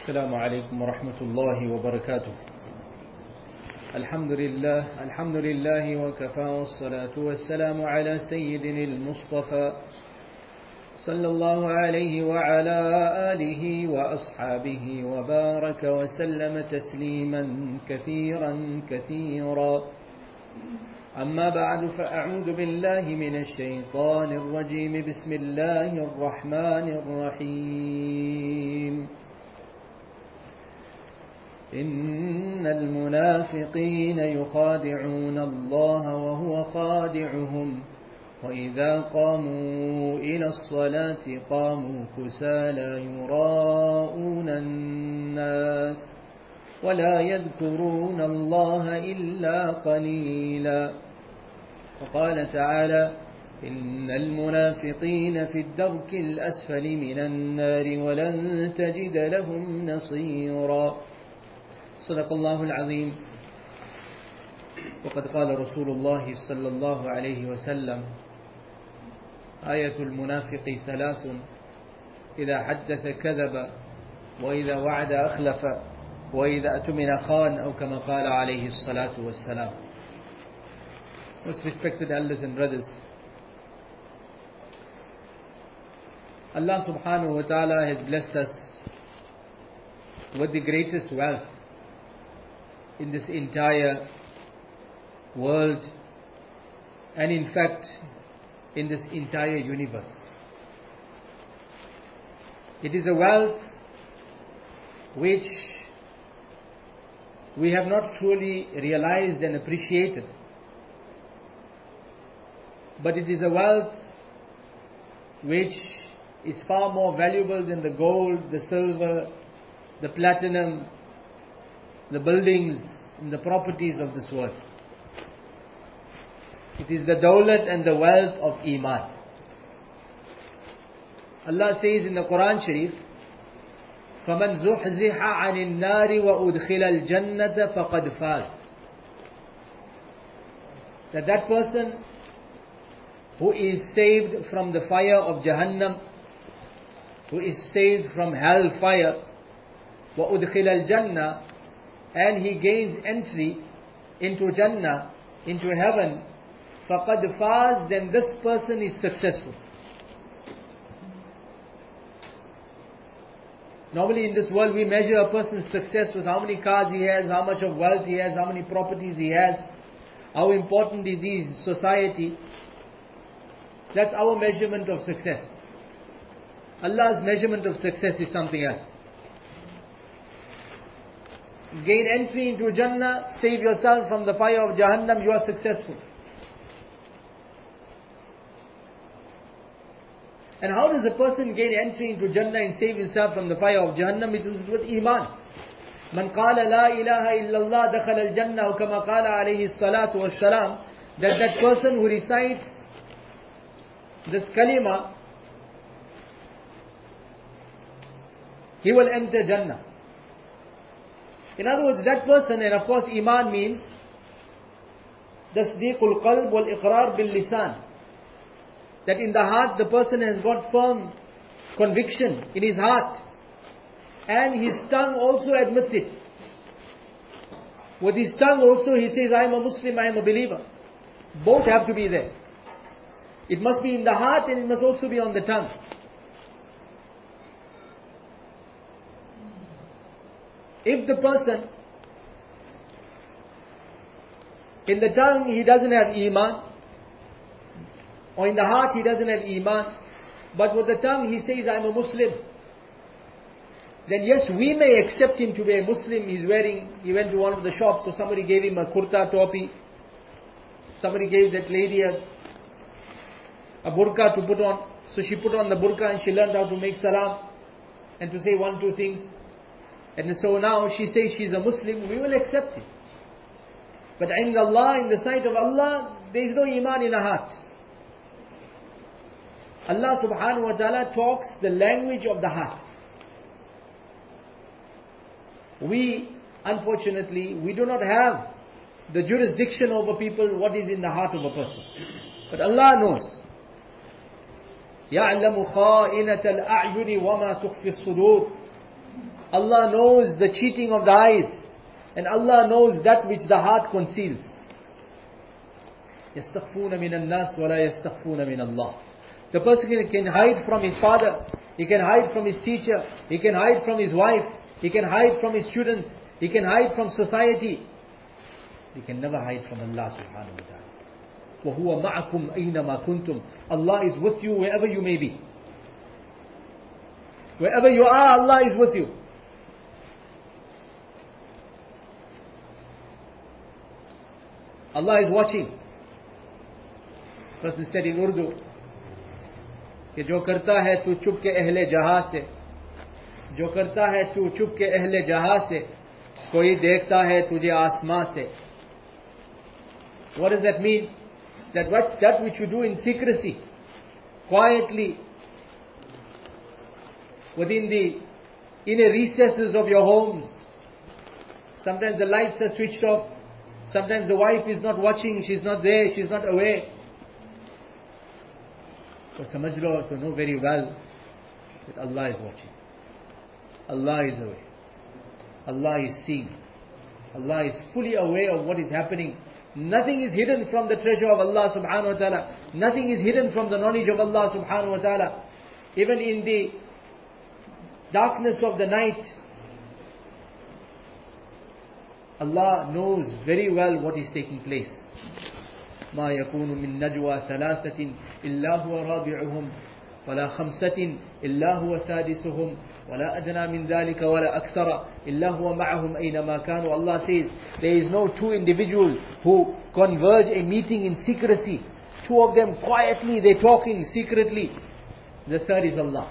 السلام عليكم ورحمة الله وبركاته. الحمد لله وكفى، والصلاة والسلام على سيدنا المصطفى صلى الله عليه وعلى آله وأصحابه وبارك وسلم تسليما كثيرا كثيرا. أما بعد، فأعوذ بالله من الشيطان الرجيم. بسم الله الرحمن الرحيم. إن المنافقين يخادعون الله وهو خادعهم، وإذا قاموا إلى الصلاة قاموا كسالى يراءون الناس ولا يذكرون الله إلا قليلا. وقال تعالى: إن المنافقين في الدرك الأسفل من النار ولن تجد لهم نصيرا. صدق الله العظيم. وقد قال رسول الله صلى الله عليه وسلم: آية المنافق ثلاث: إذا حدث كذب، وإذا وعد أخلف، وإذا أتمن خان، أو كما قال عليه الصلاة والسلام. Most respected elders and brothers, Allah subhanahu wa ta'ala has blessed us with the greatest wealth in this entire world, and in fact in this entire universe. It is a wealth which we have not truly realized and appreciated, but it is a wealth which is far more valuable than the gold, the silver, the platinum, the buildings and the properties of this world. It is the dawlat and the wealth of Iman. Allah says in the Quran Sharif, فَمَنْ زُحْزِحَ عَنِ النَّارِ وَأُدْخِلَ الْجَنَّةَ فَقَدْ فَازَ. That person who is saved from the fire of Jahannam, who is saved from hell fire, وَأُدْخِلَ الْجَنَّةَ, and he gains entry into Jannah, into heaven, فَقَدْ فَازَ, then this person is successful. Normally in this world we measure a person's success with how many cars he has, how much of wealth he has, how many properties he has, how important is he in society. That's our measurement of success. Allah's measurement of success is something else. Gain entry into Jannah, save yourself from the fire of Jahannam, you are successful. And how does a person gain entry into Jannah and save himself from the fire of Jahannam? It is with Iman. Man qala la ilaha illallah dakhala al-jannah, or kama qala alayhi salatu wassalam, that person who recites this kalima, he will enter Jannah. In other words, that person, and of course Iman means tasdeequl qalb wal iqrar bil lisan, that in the heart the person has got firm conviction in his heart, and his tongue also admits it. With his tongue also he says, I am a Muslim, I am a believer. Both have to be there. It must be in the heart and it must also be on the tongue. If the person, in the tongue he doesn't have Iman, or in the heart he doesn't have Iman, but with the tongue he says, I'm a Muslim, then yes, we may accept him to be a Muslim. He went to one of the shops, so somebody gave him a kurta topi, somebody gave that lady a burqa to put on, so she put on the burqa and she learned how to make salam and to say one, two things. And so now she says she's a Muslim, we will accept it. But in Allah, in the sight of Allah, there is no Iman in our heart. Allah subhanahu wa ta'ala talks the language of the heart. We, unfortunately, we do not have the jurisdiction over people, what is in the heart of a person. But Allah knows. يَعْلَمُ خَائِنَةَ الْأَعْيُنِ وَمَا تُخْفِي الصُّدُورِ. Allah knows the cheating of the eyes. And Allah knows that which the heart conceals. يَسْتَخْفُونَ مِنَ النَّاسِ وَلَا يَسْتَخْفُونَ مِنَ اللَّهِ. The person can hide from his father. He can hide from his teacher. He can hide from his wife. He can hide from his students. He can hide from society. He can never hide from Allah subhanahu wa ta'ala. وَهُوَ مَعَكُمْ أَيْنَمَا كُنْتُمْ. Allah is with you wherever you may be. Wherever you are, Allah is with you. Allah is watching. Person said in Urdu, कि जो करता है तू चुप के अहले जहां से, जो करता है तू चुप के अहले जहां से, कोई देखता है तुझे आसमां से. What does that mean? That which you do in secrecy, quietly, within the inner recesses of your homes. Sometimes the lights are switched off. Sometimes the wife is not watching, she's not there, she's not aware. So samajh lo, to know very well that Allah is watching. Allah is aware. Allah is seeing. Allah is fully aware of what is happening. Nothing is hidden from the treasure of Allah subhanahu wa ta'ala. Nothing is hidden from the knowledge of Allah subhanahu wa ta'ala. Even in the darkness of the night, Allah knows very well what is taking place. ما يكون من نجوى ثلاثة إلا هو رابعهم ولا خمسة إلا هو سادسهم ولا أدنى من ذلك ولا أكثر إلا هو معهم أينما كانوا. Allah says there is no two individuals who converge a meeting in secrecy. Two of them quietly, they're talking secretly. The third is Allah.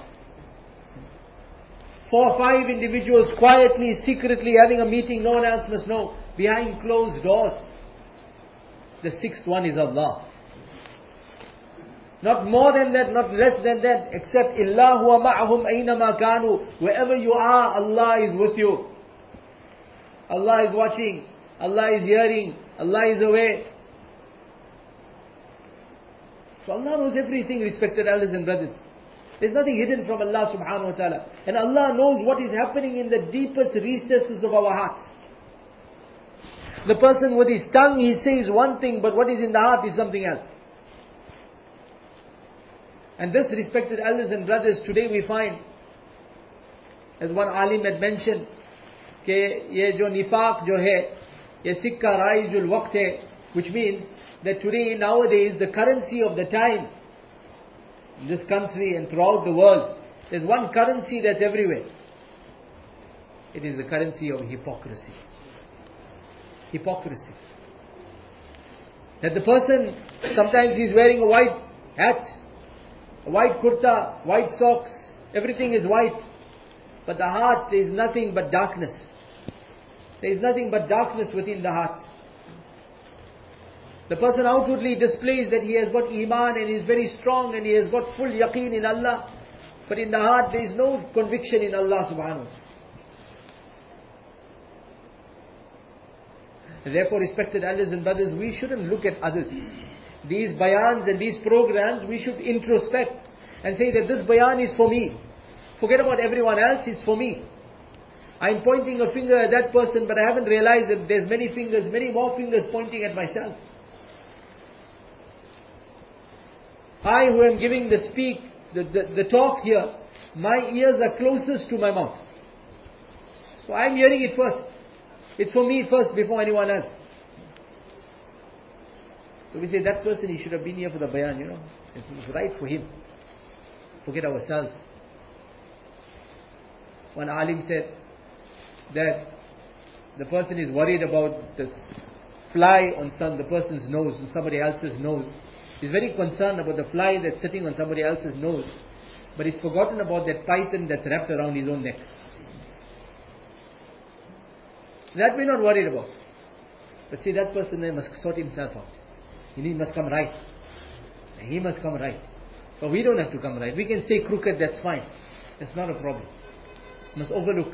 4 or 5 individuals quietly, secretly having a meeting, no one else must know, behind closed doors. The 6th one is Allah. Not more than that, not less than that, except إِلَّا هُوَ مَعَهُمْ أَيْنَمَا كَانُوا. Wherever you are, Allah is with you. Allah is watching. Allah is hearing. Allah is aware. So Allah knows everything, respected elders and brothers. There's nothing hidden from Allah subhanahu wa ta'ala. And Allah knows what is happening in the deepest recesses of our hearts. The person with his tongue, he says one thing, but what is in the heart is something else. And this, respected elders and brothers, today we find, as one alim had mentioned, कि ये जो निफाक जो है, ये सिक्का राइजुल वक्त है, which means that today, nowadays, the currency of the time, in this country and throughout the world, there's one currency that's everywhere. It is the currency of hypocrisy. Hypocrisy. That the person, sometimes he's wearing a white hat, a white kurta, white socks, everything is white, but the heart is nothing but darkness. There is nothing but darkness within the heart. The person outwardly displays that he has got iman and is very strong and he has got full yaqeen in Allah, but in the heart there is no conviction in Allah subhanahu wa ta'ala. Therefore, respected elders and brothers, we shouldn't look at others. These bayans and these programs, we should introspect and say that this bayan is for me. Forget about everyone else, it's for me. I'm pointing a finger at that person, but I haven't realized that there's many fingers, many more fingers pointing at myself. I who am giving the talk here, my ears are closest to my mouth. So I'm hearing it first. It's for me first before anyone else. So we say that person, he should have been here for the bayan, It was right for him. Forget ourselves. One alim said that the person is worried about this fly on the person's nose, on somebody else's nose. He's very concerned about the fly that's sitting on somebody else's nose. But he's forgotten about that python that's wrapped around his own neck. That we're not worried about. But see, that person there must sort himself out. He must come right. He must come right. But we don't have to come right. We can stay crooked, that's fine. That's not a problem. We must overlook.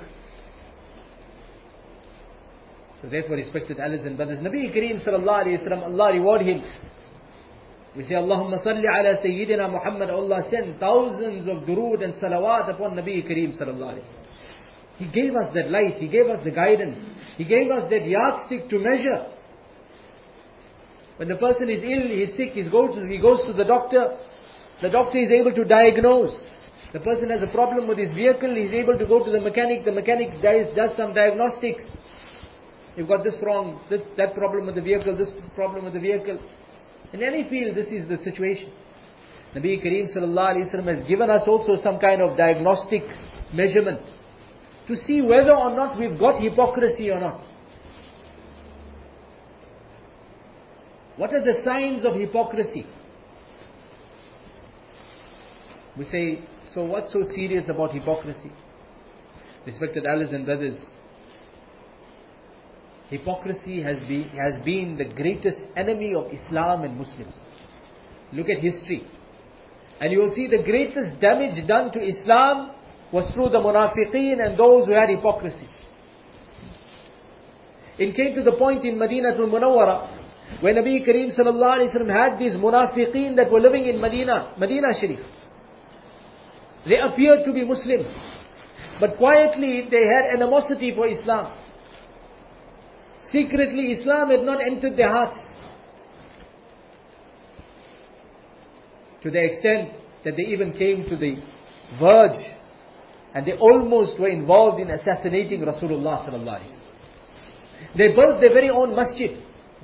So therefore, respected elders and brothers, Nabi Kareem sallallahu alayhi wa sallam, Allah reward him. We say, Allahumma salli ala Sayyidina Muhammad. Allah send thousands of durood and salawat upon Nabi Kareem sallallahu alayhi wa sallam. He gave us that light, He gave us the guidance, He gave us that yardstick to measure. When the person is ill, he is sick, he goes to the doctor is able to diagnose. The person has a problem with his vehicle, he is able to go to the mechanic does some diagnostics. You've got this wrong, that problem with the vehicle, this problem with the vehicle. In any field, this is the situation. Nabi Kareem Sallallahu Alaihi Wasallam has given us also some kind of diagnostic measurement to see whether or not we've got hypocrisy or not. What are the signs of hypocrisy? We say, so what's so serious about hypocrisy? Respected elders and brothers, hypocrisy has been the greatest enemy of Islam and Muslims. Look at history. And you will see the greatest damage done to Islam was through the munafiqeen and those who had hypocrisy. It came to the point in Madinatul Munawwara, when Nabi Kareem Sallallahu Alaihi Wasallam had these munafiqeen that were living in Medina Sharif. They appeared to be Muslims, but quietly they had animosity for Islam. Secretly, Islam had not entered their hearts. To the extent that they even came to the verge and they almost were involved in assassinating Rasulullah Sallallahu Alaihi Wasallam. They built their very own masjid.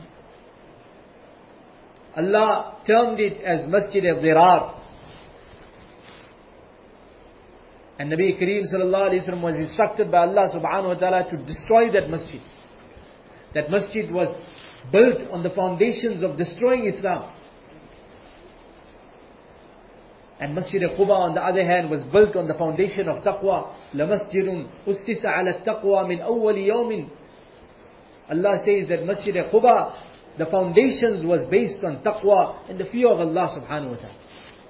Allah termed it as Masjid al-Dirar. And Nabi Kareem Sallallahu Alaihi Wasallam was instructed by Allah Subhanahu Wa Ta'ala to destroy that masjid. That masjid was built on the foundations of destroying Islam. And Masjid al-Quba on the other hand was built on the foundation of taqwa. لَمَسْجِدٌ أُسِّسَ عَلَى التَّقْوَى مِنْ أَوَّلِ يَوْمٍ. Allah says that Masjid al-Quba, the foundations was based on taqwa and the fear of Allah Subhanahu Wa Ta'ala.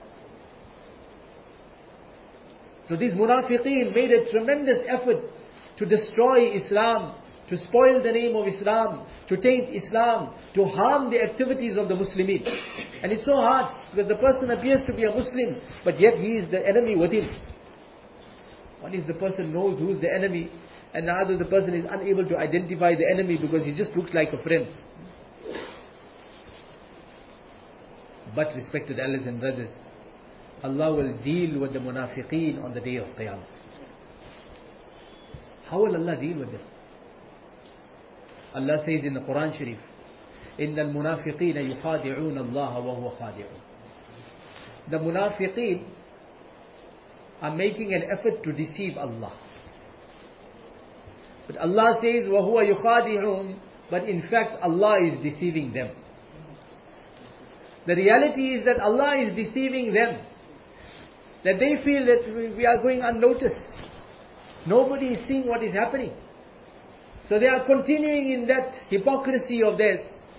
So these munafiqeen made a tremendous effort to destroy Islam, to spoil the name of Islam, to taint Islam, to harm the activities of the Muslimin. And it's so hard, because the person appears to be a Muslim, but yet he is the enemy within. One is the person knows who's the enemy, and the other the person is unable to identify the enemy because he just looks like a friend. But respected elders and brothers, Allah will deal with the munafiqeen on the day of Qiyamah. How will Allah deal with them? Allah says in the Quran Sharif, إِنَّ الْمُنَافِقِينَ يُخَادِعُونَ اللَّهَ وَهُوَ خَادِعُونَ. The munafiqeen are making an effort to deceive Allah. But Allah says, وَهُوَ يُخَادِعُونَ, but in fact Allah is deceiving them. The reality is that Allah is deceiving them. That they feel that we are going unnoticed. Nobody is seeing what is happening. So they are continuing in that hypocrisy of theirs.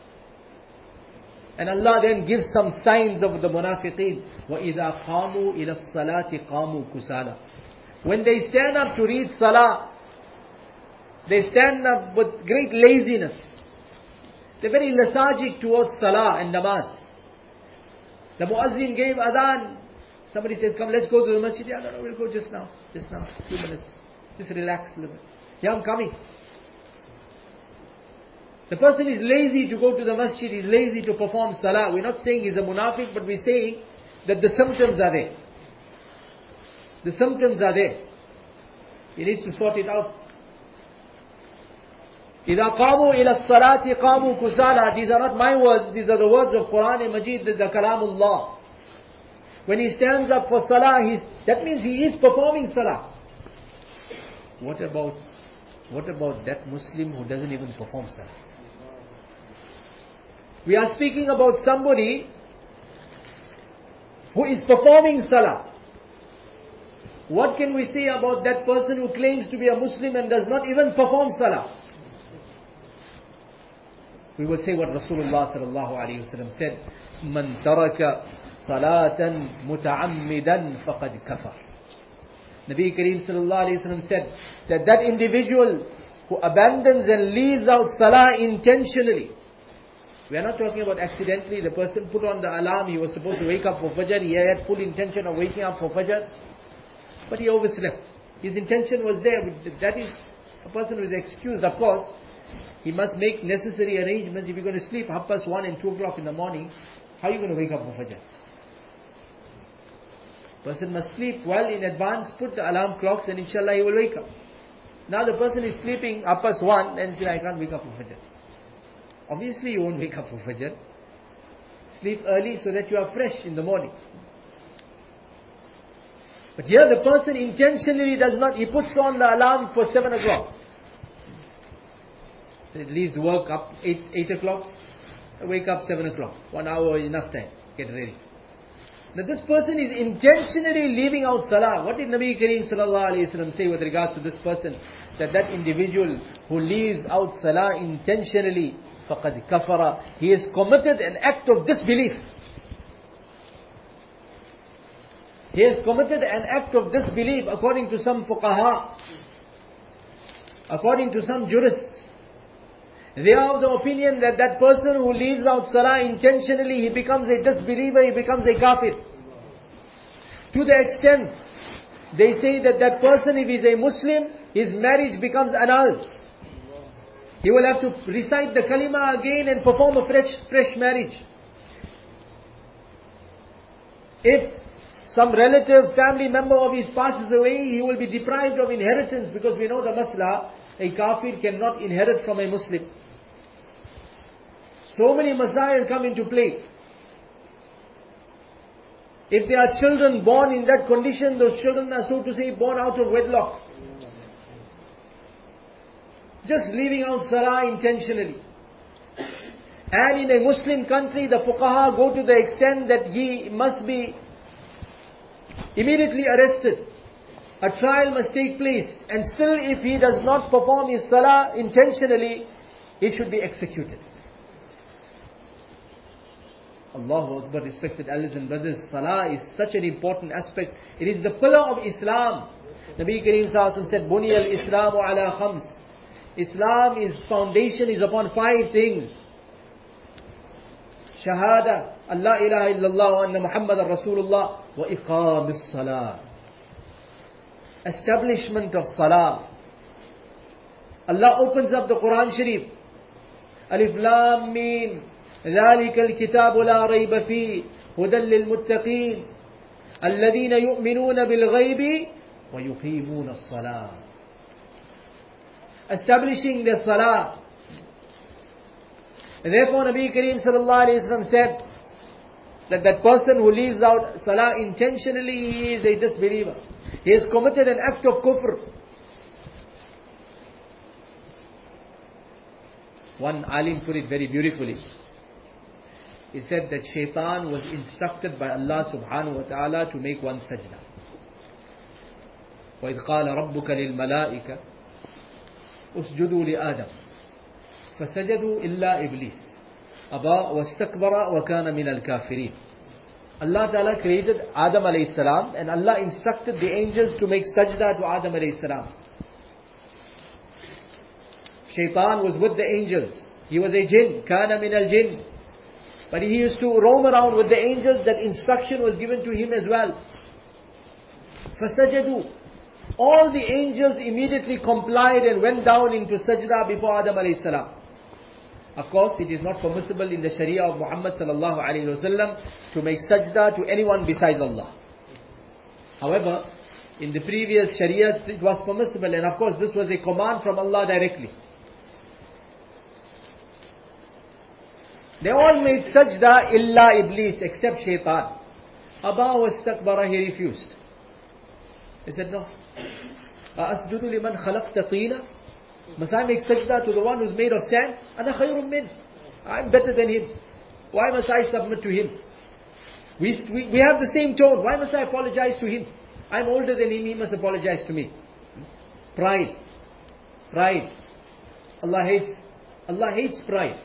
And Allah then gives some signs of the munafiqeen. وَإِذَا قَامُوا إِلَى الصَّلَاةِ قَامُوا كُسَالًا. When they stand up to read salah, they stand up with great laziness. They're very lethargic towards salah and namaz. The muazzin gave adhan. Somebody says, come, let's go to the masjid. Yeah, no, we'll go just now, 2 minutes. Just relax a little bit. Yeah, I'm coming. The person is lazy to go to the masjid, he's lazy to perform salah. We're not saying he's a munafiq, but we're saying that the symptoms are there. The symptoms are there. He needs to sort it out. إِذَا قَامُوا إِلَى الصَّلَاةِ قَامُوا كُسَالًا. These are not my words, these are the words of Quran and Majid, the Kalamullah. When he stands up for salah, that means he is performing salah. What about that Muslim who doesn't even perform salah? We are speaking about somebody who is performing salah. What can we say about that person who claims to be a Muslim and does not even perform salah? We will say what Rasulullah sallallahu alaihi wasallam said: "Man taraka salatan muta'ammidan faqad kafar." Nabi Kareem sallallahu alaihi wasallam said that individual who abandons and leaves out salah intentionally. We are not talking about accidentally. The person put on the alarm, he was supposed to wake up for Fajr, he had full intention of waking up for Fajr, but he overslept. His intention was there. That is a person who is excused. Of course, he must make necessary arrangements. If you're going to sleep 1:30 and 2 o'clock in the morning, how are you going to wake up for Fajr? Person must sleep well in advance, put the alarm clocks, and inshallah he will wake up. Now the person is sleeping 1:30 and says, I can't wake up for Fajr. Obviously you won't wake up for Fajr. Sleep early so that you are fresh in the morning. But here the person intentionally does not, he puts on the alarm for 7 o'clock. So it leaves work up 8 o'clock, wake up 7 o'clock. 1 hour is enough time, get ready. Now this person is intentionally leaving out Salah. What did Nabi Kareem Sallallahu Alaihi Wasallam say with regards to this person? That individual who leaves out Salah intentionally, فَقَدْ كَفَرَ, he has committed an act of disbelief. He has committed an act of disbelief according to some fuqaha, according to some jurists. They are of the opinion that that person who leaves out Salah intentionally, he becomes a disbeliever, he becomes a kafir. To the extent, they say that that person, if he is a Muslim, his marriage becomes annulled. He will have to recite the kalima again and perform a fresh marriage. If some relative, family member of his passes away, he will be deprived of inheritance, because we know the masla, a kafir cannot inherit from a Muslim. So many masail come into play. If there are children born in that condition, those children are, so to say, born out of wedlock. Just leaving out Salah intentionally. And in a Muslim country, the fuqaha go to the extent that he must be immediately arrested. A trial must take place. And still, if he does not perform his Salah intentionally, he should be executed. Allahu Akbar, respected elders and brothers. Salah is such an important aspect. It is the pillar of Islam. Nabi Kareem Sallallahu Alaihi Wasallam said, Buni al-Islamu ala khams. Islam is foundation is upon 5 things. Shahada, Allah ilaha illallah wa anna Muhammadan Rasulullah, wa iqamis salah. Establishment of Salah. Allah opens up the Quran Sharif. Alif Lam Mim. ذلك الكتاب لا ريب فيه هدى للمتقين الذين يؤمنون بالغيب ويقيمون الصلاة. Establishing the Salah. And therefore Nabi Kareem Sallallahu Alaihi Wasallam said that person who leaves out Salah intentionally, he is a disbeliever. He has committed an act of kufr. One alim put it very beautifully. He said that shaitan was instructed by Allah subhanahu wa ta'ala to make one sajda. وَإِذْ قَالَ رَبُّكَ لِلْمَلَائِكَةِ اسْجُدُوا لِآدَمَ فَسَجَدُوا إِلَّا إِبْلِيسَ أَبَى وَاسْتَكْبَرَ وَكَانَ مِنَ الْكَافِرِينَ. Allah ta'ala created Adam alayhi salam, and Allah instructed the angels to make sajda to Adam alayhi salam. Shaitan was with the angels. He was a jinn, كَانَ مِنَ الْجِنِّ. But he used to roam around with the angels. That instruction was given to him as well. فَسَجَدُوا. All the angels immediately complied and went down into sajda before Adam alayhi salam. Of course, it is not permissible in the Sharia of Muhammad sallallahu alayhi wasallam to make sajda to anyone besides Allah. However, in the previous Sharias it was permissible, and of course this was a command from Allah directly. They all made sajda illa Iblis, except Shaitan. Aba wastakbara, he refused. He said, no. Asjudu liman khalaqta tina. Must I make sajda to the one who's made of sand? Ana khayrun min. I'm better than him. Why must I submit to him? We have the same tone. Why must I apologize to him? I'm older than him, he must apologize to me. Pride. Pride. Allah hates pride.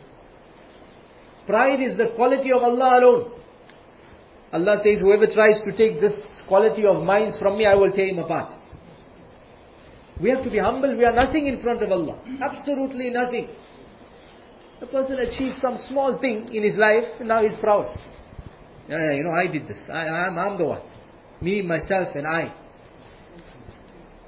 Pride is the quality of Allah alone. Allah says, whoever tries to take this quality of mine from me, I will tear him apart. We have to be humble. We are nothing in front of Allah. Absolutely nothing. The person achieved some small thing in his life, and now he's proud. I did this. I'm the one. Me, myself, and I.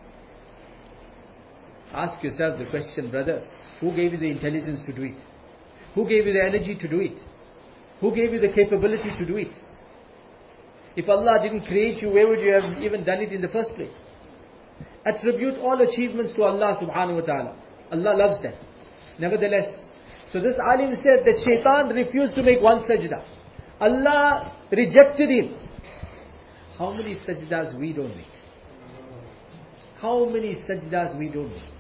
Ask yourself the question, brother, who gave you the intelligence to do it? Who gave you the energy to do it? Who gave you the capability to do it? If Allah didn't create you, where would you have even done it in the first place? Attribute all achievements to Allah subhanahu wa ta'ala. Allah loves that. Nevertheless, so this alim said that shaitan refused to make one sajda. Allah rejected him. How many sajdas we don't make? How many sajdas we don't make?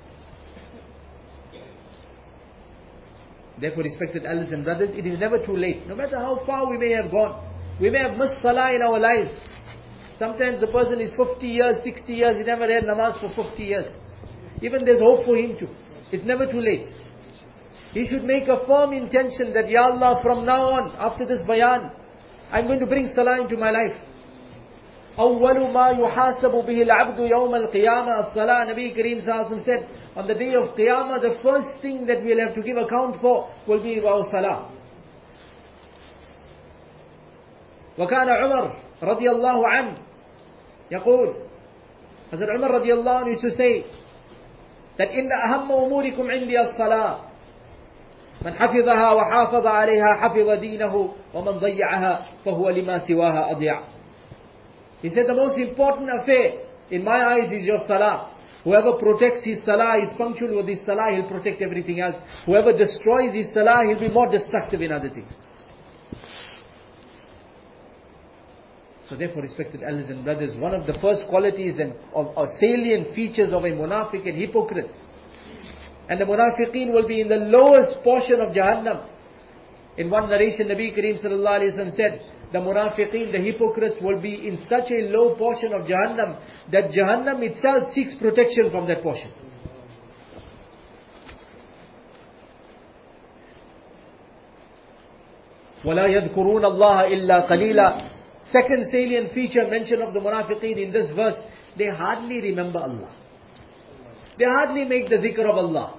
Therefore, respected elders and brothers, it is never too late. No matter how far we may have gone, we may have missed salah in our lives. Sometimes the person is 50 years, 60 years, he never read namaz for 50 years. Even there's hope for him too. It's never too late. He should make a firm intention that, Ya Allah, from now on, after this bayan, I'm going to bring salah into my life. أول ما يحاسب به العبد يوم القيامة الصلاة. Nabi Kareem Sallallahu Alaihi Wasallam said, on the day of Qiyamah, the first thing that we'll have to give account for will be our salah. وكان عمر رضي الله عنه يقول, Hazrat Umar رضي الله عنه used to say that إن أهم أموركم عندي الصلاة من حفظها وحافظ عليها حفظ دينه ومن ضيعها فهو لما سواها أضيع. He said the most important affair in my eyes is your salah. Whoever protects his salah, is punctual with his salah, he'll protect everything else. Whoever destroys his salah, he'll be more destructive in other things. So therefore, respected elders and brothers, one of the first qualities and of salient features of a munafiq and hypocrite, and the munafiqeen will be in the lowest portion of Jahannam. In one narration, Nabi Kareem Sallallahu Alaihi Wasallam said, the munafiqeen, the hypocrites will be in such a low portion of Jahannam that Jahannam itself seeks protection from that portion. وَلَا يَذْكُرُونَ اللَّهَ إِلَّا قَلِيلًا. Second salient feature mentioned of the munafiqeen in this verse, they hardly remember Allah. They hardly make the dhikr of Allah.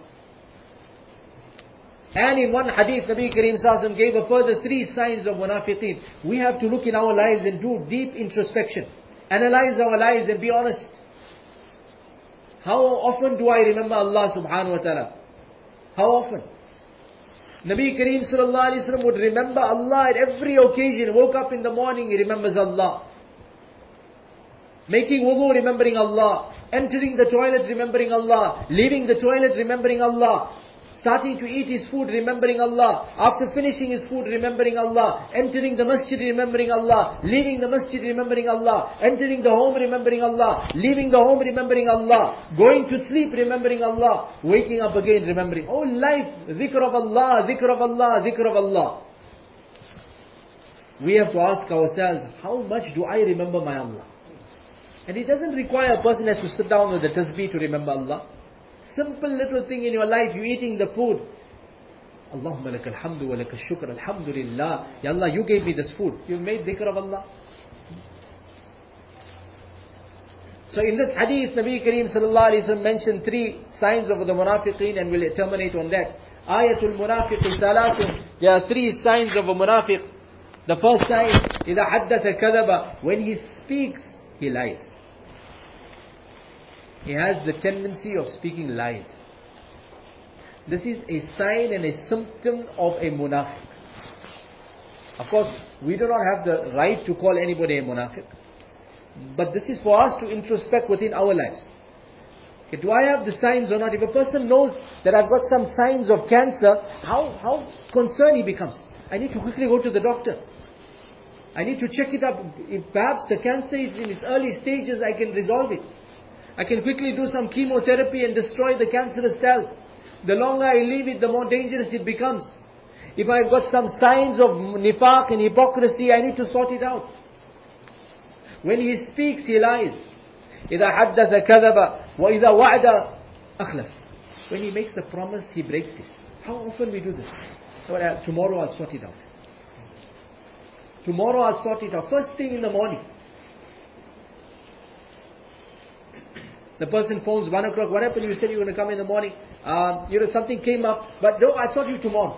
And in one hadith, Nabi Kareem Sallallahu Alaihi Wasallam gave a further 3 signs of munafiqeen. We have to look in our lives and do deep introspection. Analyze our lives and be honest. How often do I remember Allah subhanahu wa ta'ala? How often? Nabi Kareem Sallallahu Alaihi Wasallam would remember Allah at every occasion. Woke up in the morning, he remembers Allah. Making wudu, remembering Allah. Entering the toilet, remembering Allah. Leaving the toilet, remembering Allah. Starting to eat his food, remembering Allah. After finishing his food, remembering Allah. Entering the masjid, remembering Allah. Leaving the masjid, remembering Allah. Entering the home, remembering Allah. Leaving the home, remembering Allah. Going to sleep, remembering Allah. Waking up again, remembering. Oh life, dhikr of Allah, dhikr of Allah, dhikr of Allah. We have to ask ourselves, how much do I remember my Allah? And it doesn't require a person has to sit down with the tasbih to remember Allah. Simple little thing in your life, you eating the food. Allahumma lakal hamdu wa lakal shukr, alhamdulillah. Ya Allah, you gave me this food. You made dhikr of Allah. So in this hadith, Nabi Kareem Sallallahu Alaihi Wasallam mentioned 3 signs of the munafiqeen, and we'll terminate on that. Ayatul munafiqi thalathun. There are 3 signs of a munafiq. The first sign, إِذَا حَدَّثَ كَذَبَ. When he speaks, he lies. He has the tendency of speaking lies. This is a sign and a symptom of a munafiq. Of course, we do not have the right to call anybody a munafiq. But this is for us to introspect within our lives. Okay, do I have the signs or not? If a person knows that I've got some signs of cancer, how concerned he becomes. I need to quickly go to the doctor. I need to check it up. If perhaps the cancer is in its early stages, I can resolve it. I can quickly do some chemotherapy and destroy the cancerous cell. The longer I leave it, the more dangerous it becomes. If I've got some signs of nifaq and hypocrisy, I need to sort it out. When he speaks, he lies. إِذَا حَدَّثَ كَذَبَ وَإِذَا وَعْدَ أَخْلَفَ. When he makes a promise, he breaks it. How often we do this? Tomorrow I'll sort it out. Tomorrow I'll sort it out. First thing in the morning. The person phones 1 o'clock. What happened? You said you were going to come in the morning. Something came up. But no, I'll sort you tomorrow.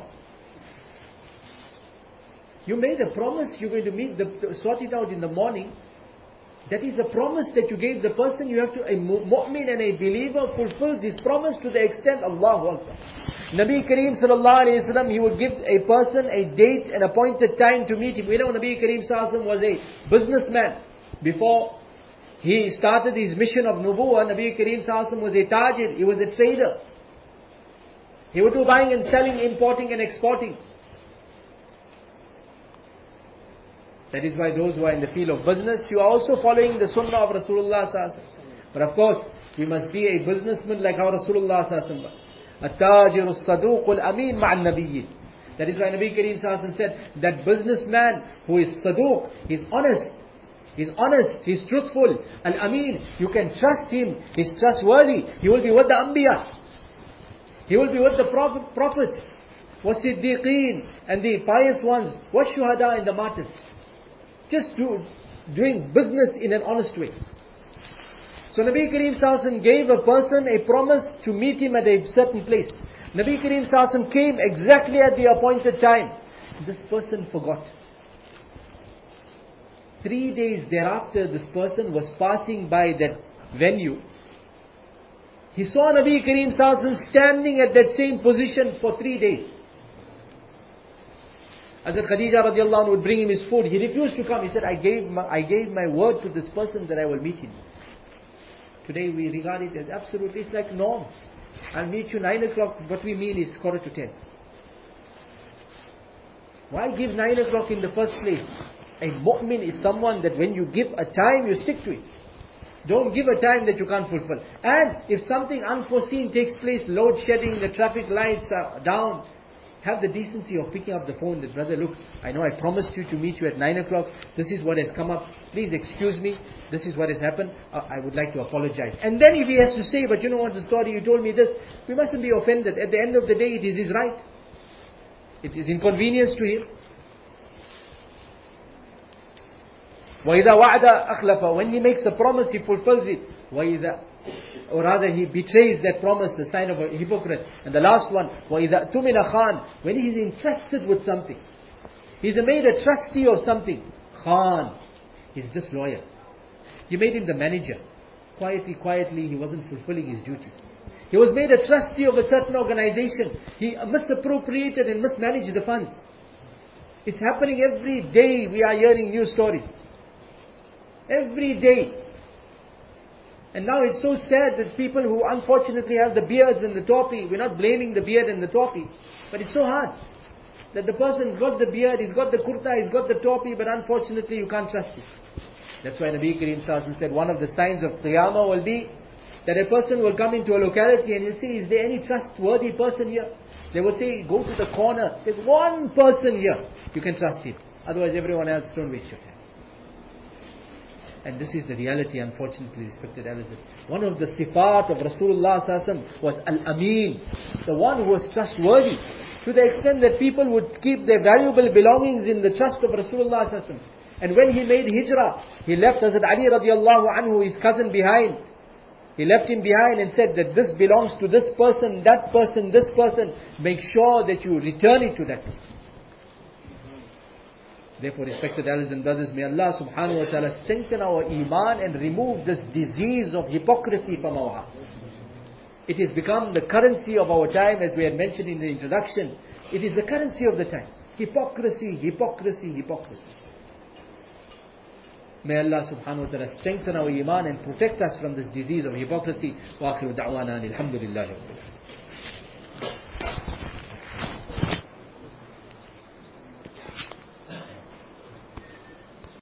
You made a promise you're going to sort it out in the morning. That is a promise that you gave the person. You have to, a mu'min and a believer fulfills his promise to the extent, Allahu Akbar. Nabi Kareem sallallahu alayhi wa sallam, he would give a person a date, an appointed time to meet him. We know Nabi Kareem sallallahu alayhi wa sallam was a businessman. Before he started his mission of Nubuwwah, Nabi Kareem sallallahu alayhi wa sallam was a tajir, he was a trader. He would do buying and selling, importing and exporting. That is why those who are in the field of business, you are also following the sunnah of Rasulullah sallallahu alaihi wasallam. But of course, we must be a businessman like how Rasulullah sallallahu alaihi wasallam was. At-tajiru as-saduq al-amin ma'an nabiyyin. That is why Nabi Kareem sallallahu alaihi wasallam said, that businessman who is saduq, he's honest, he's truthful, al-amin, you can trust him, he's trustworthy, he will be with the anbiya, he will be with the prophets, was-siddiqeen, and the pious ones, was-shuhada, and the martyrs. Just doing business in an honest way. So Nabi Kareem sallallahu alaihi wasallam gave a person a promise to meet him at a certain place. Nabi Kareem sallallahu alaihi wasallam came exactly at the appointed time. This person forgot. 3 days thereafter, this person was passing by that venue. He saw Nabi Kareem sallallahu alaihi wasallam standing at that same position for 3 days. Hazrat Khadija radiallahu anha would bring him his food. He refused to come. He said, I gave my word to this person that I will meet him. Today we regard it as absolutely, it's like norm. I'll meet you 9 o'clock. What we mean is 9:45. Why give 9 o'clock in the first place? A mu'min is someone that when you give a time, you stick to it. Don't give a time that you can't fulfill. And if something unforeseen takes place, load shedding, the traffic lights are down, have the decency of picking up the phone that, brother, look, I know I promised you to meet you at 9 o'clock. This is what has come up. Please excuse me. This is what has happened. I would like to apologize. And then if he has to say, but you know what the story, you told me this, we mustn't be offended. At the end of the day, it is his right. It is inconvenience to him. وَإِذَا وَعْدَ أَخْلَفَ. When he makes a promise, he fulfills it. وَإِذَا, or rather he betrays that promise, a sign of a hypocrite. And the last one, وَإِذَا أَتُمِنَ خَانٍ. When he is entrusted with something, he's made a trustee of something. Khan, he's disloyal. You made him the manager. Quietly, he wasn't fulfilling his duty. He was made a trustee of a certain organization. He misappropriated and mismanaged the funds. It's happening every day. We are hearing news stories. Every day. And now it's so sad that people who unfortunately have the beards and the topi, we're not blaming the beard and the topi, but it's so hard that the person's got the beard, he's got the kurta, he's got the topi, but unfortunately you can't trust him. That's why Nabi Kareem sallallahu alaihi wasallam said one of the signs of Qiyamah will be that a person will come into a locality and he'll say, is there any trustworthy person here? They will say, go to the corner, there's one person here, you can trust him. Otherwise everyone else, don't waste your time. And this is the reality, unfortunately, respected elders. One of the sifat of Rasulullah sallallahu alaihi wasallam was Al-Amin, the one who was trustworthy, to the extent that people would keep their valuable belongings in the trust of Rasulullah sallallahu alaihi wasallam. And when he made hijrah, he left Hazrat Ali radiallahu anhu, his cousin, behind. He left him behind and said that this belongs to this person, that person, this person. Make sure that you return it to that person. Therefore, respected elders and brothers, may Allah subhanahu wa ta'ala strengthen our iman and remove this disease of hypocrisy from our hearts. It has become the currency of our time, as we had mentioned in the introduction. It is the currency of the time. Hypocrisy, hypocrisy, hypocrisy. May Allah subhanahu wa ta'ala strengthen our iman and protect us from this disease of hypocrisy. Wa akhiru da'wana alhamdulillahi rabbil alamin.